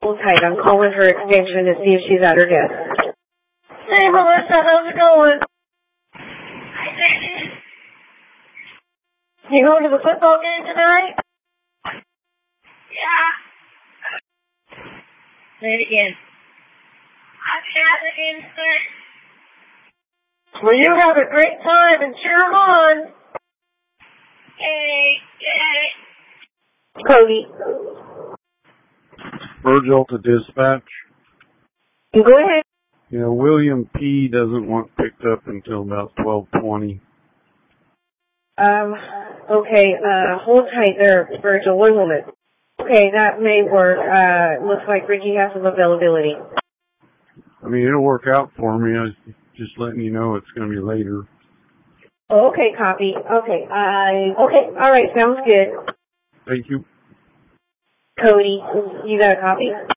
Hold tight. I'm calling her extension to see if she's at her desk. Hey, Melissa, how's it going? You going to the football game tonight? Yeah. Say it again. I'm having it. Well, you have a great time and cheer 'em on. Hey. Cody. Virgil to dispatch. Go ahead. Yeah, William P. doesn't want picked up until about 12:20. Okay, hold tight there, Virgil. 1 moment. Okay, that may work. Looks like Ricky has some availability. I mean, it'll work out for me. I was just letting you know it's going to be later. Okay, copy. Okay, okay, alright, sounds good. Thank you. Cody, you got a copy?